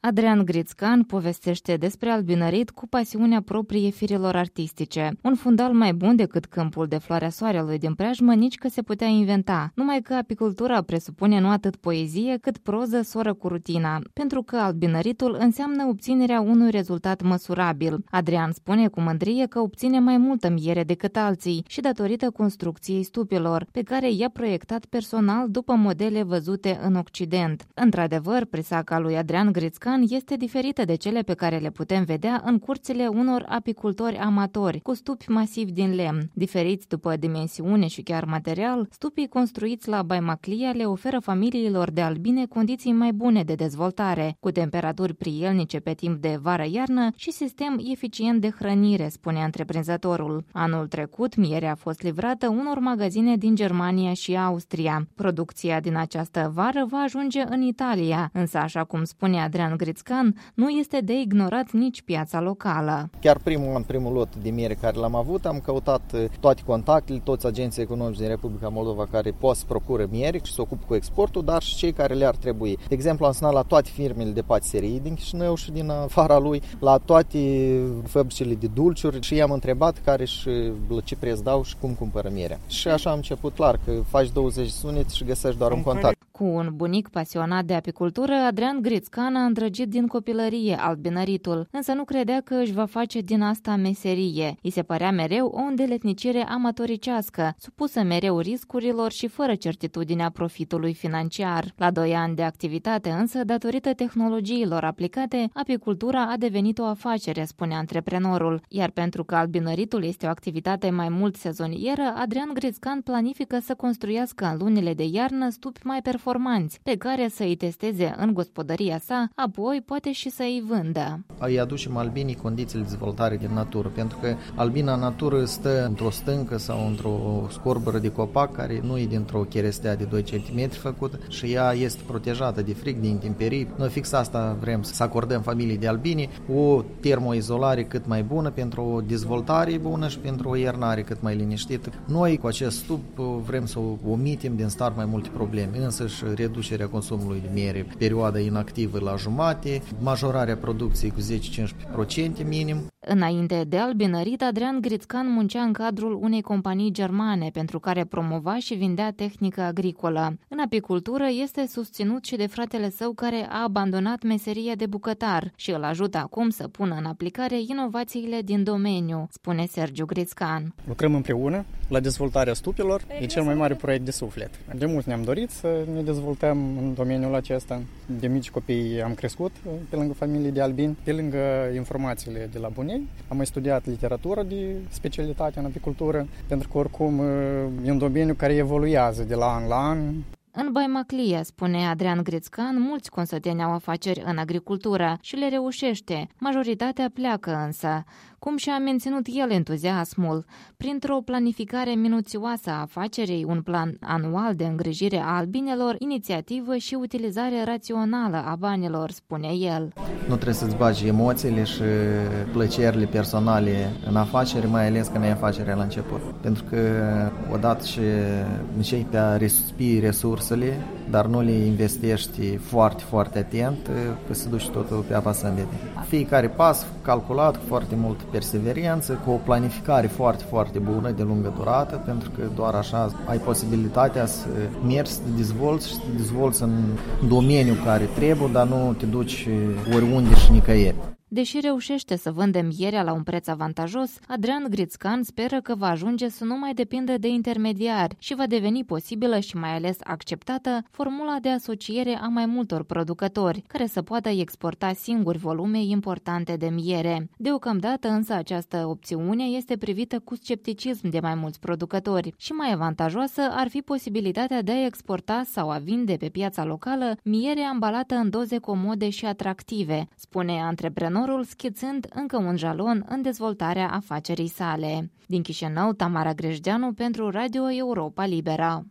Adrian Grițcan povestește despre albinărit cu pasiunea proprie firilor artistice. Un fundal mai bun decât câmpul de floarea soarelui din preajmă nici că se putea inventa, numai că apicultura presupune nu atât poezie cât proză soră cu rutina, pentru că albinăritul înseamnă obținerea unui rezultat măsurabil. Adrian spune cu mândrie că obține mai multă miere decât alții și datorită construcției stupilor, pe care i-a proiectat personal după modele văzute în Occident. Într-adevăr, presaca lui Adrian Grițcan este diferită de cele pe care le putem vedea în curțile unor apicultori amatori, cu stupi masivi din lemn. Diferiți după dimensiune și chiar material, stupii construiți la Baimaclia le oferă familiilor de albine condiții mai bune de dezvoltare, cu temperaturi prielnice pe timp de vară-iarnă și sistem eficient de hrănire, spune întreprinzătorul. Anul trecut, mierea a fost livrată unor magazine din Germania și Austria. Producția din această vară va ajunge în Italia, însă, așa cum spune Adrian Grițcan, nu este de ignorat nici piața locală. Chiar primul lot de miere care l-am avut, am căutat toate contactele, toți agenții economici din Republica Moldova care pot să procură miere și se ocupă cu exportul, dar și cei care le-ar trebui. De exemplu, am sunat la toate firmele de patiserii din Chișinău și din afara lui, la toate fabricile de dulciuri și i-am întrebat care și la ce preț dau și cum cumpără mierea. Și așa am început, clar, că faci 20 sunete și găsești doar un contact. Cu un bunic pasionat de apicultură, Adrian Grițcan a îndrăgit din copilărie albinăritul, însă nu credea că își va face din asta meserie. I se părea mereu o îndeletnicire amatoricească, supusă mereu riscurilor și fără certitudinea profitului financiar. La 2 ani de activitate însă, datorită tehnologiilor aplicate, apicultura a devenit o afacere, spune antreprenorul. Iar pentru că albinăritul este o activitate mai mult sezonieră, Adrian Grițcan planifică să construiască în lunile de iarnă stupi mai performanți, pe care să îi testeze în gospodăria sa, apoi poate și să îi vândă. Îi aducem albinii condițiile de dezvoltare din natură, pentru că albina în natură stă într-o stâncă sau într-o scorbără de copac care nu e dintr-o cherestea de 2 cm făcută și ea este protejată de frig, de intemperii. Noi fix asta vrem să acordăm familiei de albini, o termoizolare cât mai bună pentru o dezvoltare bună și pentru o iernare cât mai liniștită. Noi cu acest stup vrem să omitem din start mai multe probleme, însă și reducerea consumului de miere, perioada inactivă la jumate, majorarea producției cu 10-15% minim. Înainte de albinărit, Adrian Grițcan muncea în cadrul unei companii germane pentru care promova și vindea tehnică agricolă. În apicultură este susținut și de fratele său care a abandonat meseria de bucătar și îl ajută acum să pună în aplicare inovațiile din domeniu, spune Sergiu Grițcan. Lucrăm împreună la dezvoltarea stupilor. E cel mai mare proiect de suflet. De mult ne-am dorit să ne dezvoltăm în domeniul acesta. De mici copii am crescut pe lângă familii de albini, pe lângă informațiile de la bunici. Am mai studiat literatură de specialitate în apicultură, pentru că oricum e un domeniu care evoluează de la an la an. În Baimaclia, spune Adrian Grițcan, mulți consăteni au afaceri în agricultură și le reușește. Majoritatea pleacă însă. Cum și-a menținut el entuziasmul? Printr-o planificare minuțioasă a afacerii, un plan anual de îngrijire a albinelor, inițiativă și utilizare rațională a banilor, spune el. Nu trebuie să-ți bagi emoțiile și plăcerile personale în afacere, mai ales când ai afacerea la început. Pentru că odată ce începi a răspi resursele, dar nu le investești foarte, foarte atent, că se duci totul pe apa sâmbete. Fiecare pas calculat, cu foarte mult perseverență, cu o planificare foarte, foarte bună de lungă durată, pentru că doar așa ai posibilitatea să mergi, să te dezvolți și să te dezvolți în domeniul care trebuie, dar nu te duci oriunde și nicăieri. Deși reușește să vândă mierea la un preț avantajos, Adrian Grițcan speră că va ajunge să nu mai depindă de intermediari și va deveni posibilă și mai ales acceptată formula de asociere a mai multor producători, care să poată exporta singuri volume importante de miere. Deocamdată însă această opțiune este privită cu scepticism de mai mulți producători și mai avantajoasă ar fi posibilitatea de a exporta sau a vinde pe piața locală miere ambalată în doze comode și atractive, spune antreprenorul, schițând încă un jalon în dezvoltarea afacerii sale. Din Chișinău, Tamara Grejdeanu pentru Radio Europa Liberă.